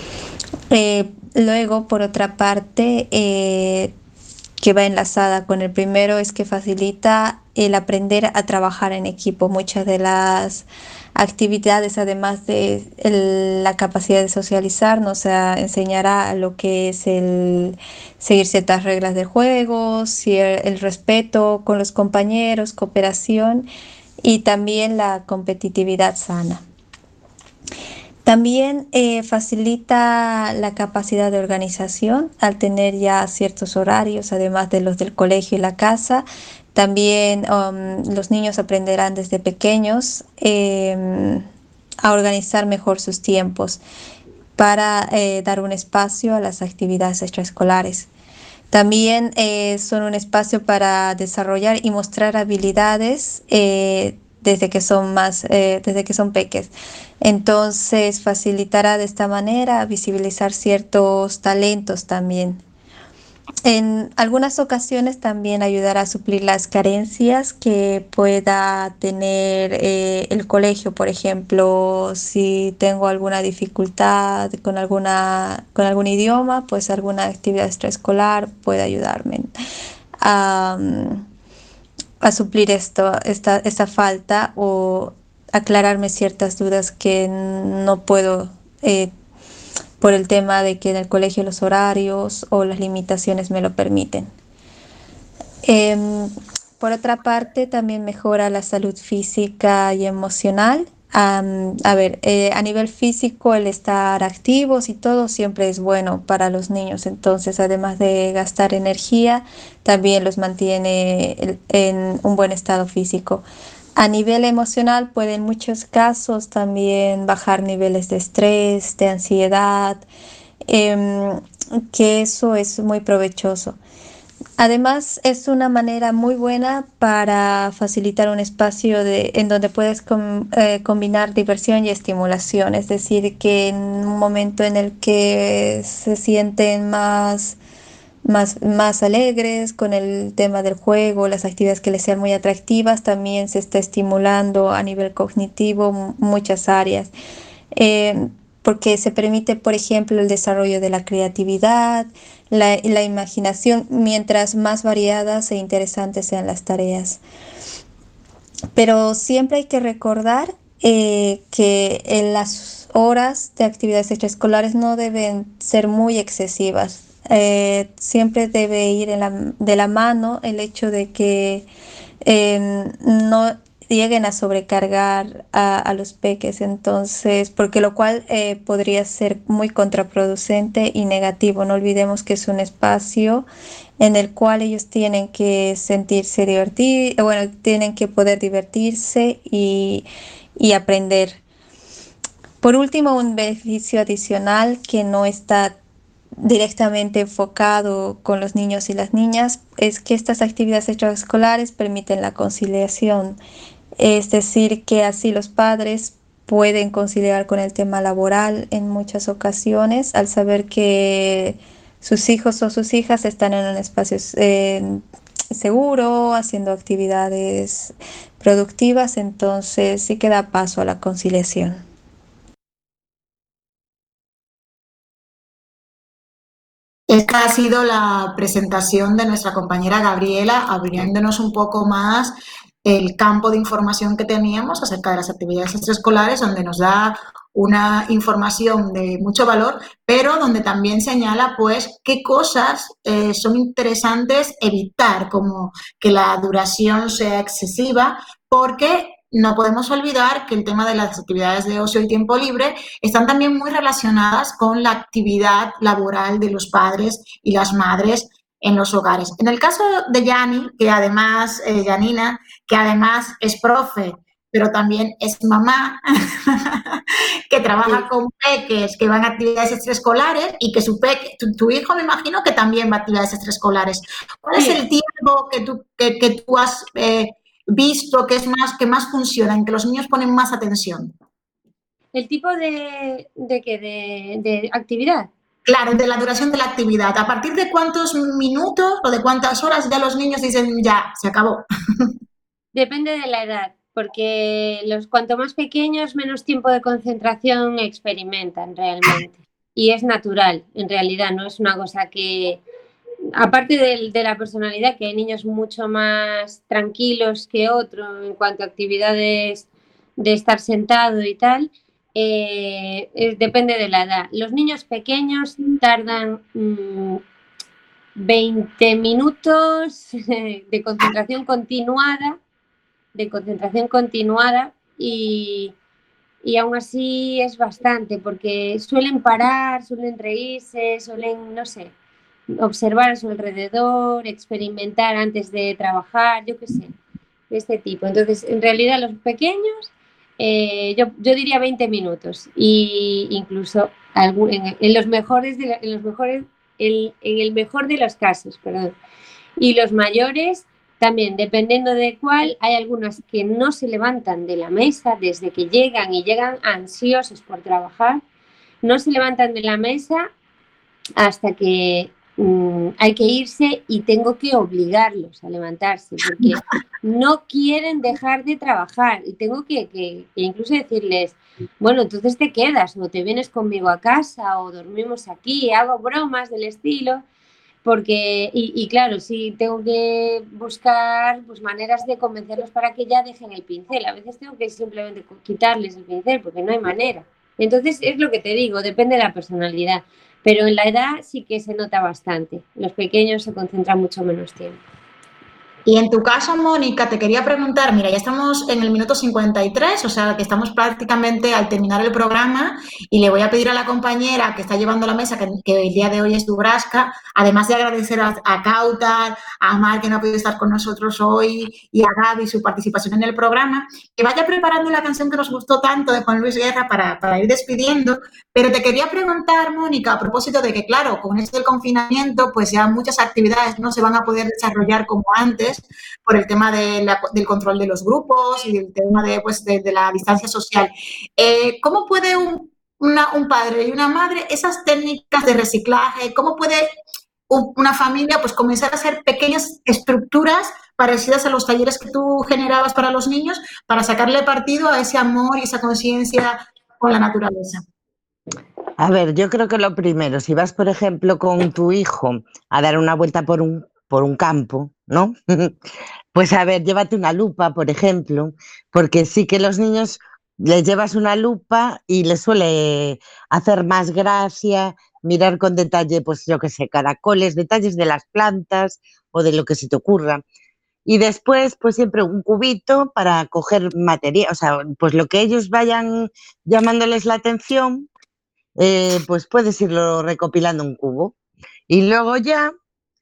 Luego, por otra parte, que va enlazada con el primero, es que facilita el aprender a trabajar en equipo. Muchas de las actividades, además de la capacidad de socializar, nos enseñará lo que es el seguir ciertas reglas del juego, el respeto con los compañeros, cooperación y también la competitividad sana. También facilita la capacidad de organización al tener ya ciertos horarios, además de los del colegio y la casa. También los niños aprenderán desde pequeños a organizar mejor sus tiempos para dar un espacio a las actividades extraescolares. También son un espacio para desarrollar y mostrar habilidades desde que son peques. Entonces facilitará de esta manera visibilizar ciertos talentos también. En algunas ocasiones también ayudará a suplir las carencias que pueda tener el colegio. Por ejemplo, si tengo alguna dificultad con algún idioma, pues alguna actividad extraescolar puede ayudarme a suplir esta falta o aclararme ciertas dudas que no puedo por el tema de que en el colegio los horarios o las limitaciones me lo permiten. Por otra parte, también mejora la salud física y emocional. A nivel físico, el estar activos y todo siempre es bueno para los niños. Entonces, además de gastar energía, también los mantiene en un buen estado físico. A nivel emocional puede en muchos casos también bajar niveles de estrés, de ansiedad, que eso es muy provechoso. Además, es una manera muy buena para facilitar un espacio en donde puedes combinar diversión y estimulación. Es decir, que en un momento en el que se sienten más alegres con el tema del juego, las actividades que les sean muy atractivas, también se está estimulando a nivel cognitivo muchas áreas, porque se permite, por ejemplo, el desarrollo de la creatividad, la imaginación, mientras más variadas e interesantes sean las tareas. Pero siempre hay que recordar que en las horas de actividades extraescolares no deben ser muy excesivas. Siempre debe ir de la mano el hecho de que no lleguen a sobrecargar a los peques, entonces, porque lo cual podría ser muy contraproducente y negativo. No olvidemos que es un espacio en el cual ellos tienen que sentirse divertidos, tienen que poder divertirse y y aprender. Por último, un beneficio adicional que no está directamente enfocado con los niños y las niñas es que estas actividades extraescolares permiten la conciliación, es decir, que así los padres pueden conciliar con el tema laboral en muchas ocasiones al saber que sus hijos o sus hijas están en un espacio seguro, haciendo actividades productivas, entonces sí que da paso a la conciliación. Esta ha sido la presentación de nuestra compañera Gabriela, abriéndonos un poco más el campo de información que teníamos acerca de las actividades extraescolares, donde nos da una información de mucho valor, pero donde también señala pues qué cosas son interesantes evitar, como que la duración sea excesiva, porque no podemos olvidar que el tema de las actividades de ocio y tiempo libre están también muy relacionadas con la actividad laboral de los padres y las madres en los hogares. En el caso de Yani, que además, Janina, que además es profe, pero también es mamá, que trabaja con peques que van a actividades extraescolares y que tu hijo me imagino que también va a actividades extraescolares. ¿Cuál es el tiempo que tú has visto que más funciona, en que los niños ponen más atención? ¿El tipo de actividad? Claro, de la duración de la actividad. ¿A partir de cuántos minutos o de cuántas horas ya los niños dicen ya, se acabó? Depende de la edad, porque cuanto más pequeños, menos tiempo de concentración experimentan realmente. Y es natural, en realidad, no es una cosa que... Aparte de la personalidad, que hay niños mucho más tranquilos que otros en cuanto a actividades de estar sentado y tal, depende de la edad. Los niños pequeños tardan 20 minutos de concentración continuada y aún así es bastante, porque suelen parar, suelen reírse, suelen, no sé, observar a su alrededor, experimentar antes de trabajar, yo qué sé, de este tipo. Entonces, en realidad los pequeños, yo diría 20 minutos, y incluso en el mejor de los casos, perdón. Y los mayores también, dependiendo de cuál, hay algunas que no se levantan de la mesa desde que llegan y llegan ansiosos por trabajar, no se levantan de la mesa hasta que hay que irse y tengo que obligarlos a levantarse porque no quieren dejar de trabajar y tengo que incluso decirles, bueno, entonces te quedas o te vienes conmigo a casa o dormimos aquí, hago bromas del estilo, porque, y claro, sí tengo que buscar pues maneras de convencerlos para que ya dejen el pincel. A veces tengo que simplemente quitarles el pincel porque no hay manera. Entonces es lo que te digo, depende de la personalidad. Pero en la edad sí que se nota bastante. Los pequeños se concentran mucho menos tiempo. Y en tu caso, Mónica, te quería preguntar, mira, ya estamos en el minuto 53, o sea, que estamos prácticamente al terminar el programa y le voy a pedir a la compañera que está llevando la mesa, que el día de hoy es Dubrasca, además de agradecer a Kautar, a Mar, que no ha podido estar con nosotros hoy, y a Gaby su participación en el programa, que vaya preparando la canción que nos gustó tanto de Juan Luis Guerra para ir despidiendo. Pero te quería preguntar, Mónica, a propósito de que, claro, con esto del confinamiento, pues ya muchas actividades no se van a poder desarrollar como antes por el tema del control de los grupos y el tema de la distancia social. ¿Cómo puede un padre y una madre, esas técnicas de reciclaje, cómo puede una familia pues comenzar a hacer pequeñas estructuras parecidas a los talleres que tú generabas para los niños para sacarle partido a ese amor y esa conciencia con la naturaleza? A ver, yo creo que lo primero, si vas, por ejemplo, con tu hijo a dar una vuelta por un campo, ¿no? Pues a ver, llévate una lupa, por ejemplo, porque sí que los niños les llevas una lupa y les suele hacer más gracia mirar con detalle, pues yo qué sé, caracoles, detalles de las plantas o de lo que se te ocurra. Y después, pues siempre un cubito para coger material, o sea, pues lo que ellos vayan llamándoles la atención, pues puedes irlo recopilando en un cubo. Y luego ya,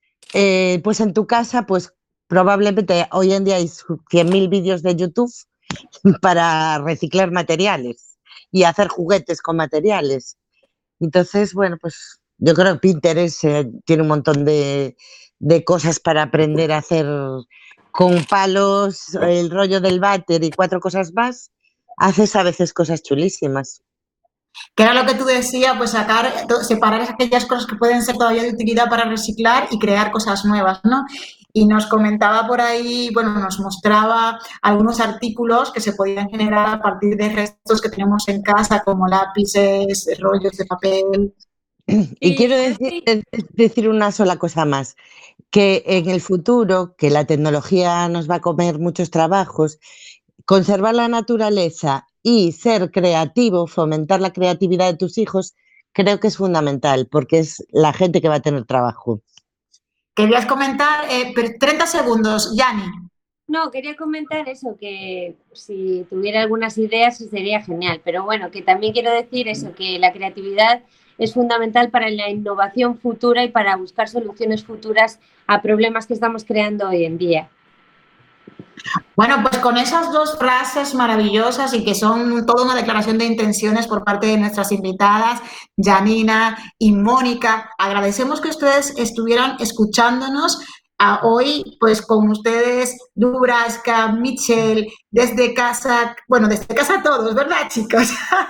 pues en tu casa, pues probablemente hoy en día hay 100.000 vídeos de YouTube para reciclar materiales y hacer juguetes con materiales. Entonces, bueno, pues yo creo que Pinterest tiene un montón de cosas para aprender a hacer con palos, el rollo del váter y 4 cosas más. Haces a veces cosas chulísimas. Que era lo que tú decías, pues separar aquellas cosas que pueden ser todavía de utilidad para reciclar y crear cosas nuevas, ¿no? Y nos comentaba por ahí, bueno, nos mostraba algunos artículos que se podían generar a partir de restos que tenemos en casa, como lápices, rollos de papel. Y quiero decir una sola cosa más, que en el futuro, que la tecnología nos va a comer muchos trabajos, conservar la naturaleza y ser creativo, fomentar la creatividad de tus hijos, creo que es fundamental, porque es la gente que va a tener trabajo. Querías comentar, 30 segundos, Yani. No, quería comentar eso, que si tuviera algunas ideas sería genial, pero bueno, que también quiero decir eso, que la creatividad es fundamental para la innovación futura y para buscar soluciones futuras a problemas que estamos creando hoy en día. Bueno, pues con esas 2 frases maravillosas y que son toda una declaración de intenciones por parte de nuestras invitadas, Janina y Mónica, agradecemos que ustedes estuvieran escuchándonos hoy, pues con ustedes, Dubravka, Michelle, desde casa, bueno, desde casa todos, ¿verdad, chicos?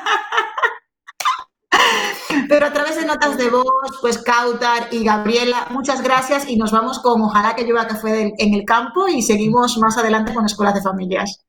Pero a través de notas de voz, pues Kautar y Gabriela, muchas gracias y nos vamos con Ojalá que llueva café en el campo y seguimos más adelante con Escuelas de Familias.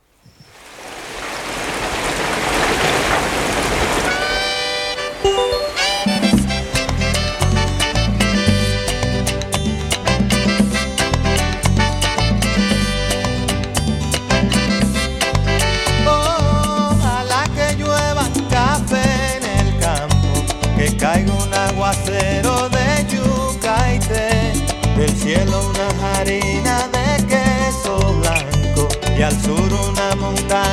Caiga un aguacero de yuca y té, del cielo una harina de queso blanco y al sur una montaña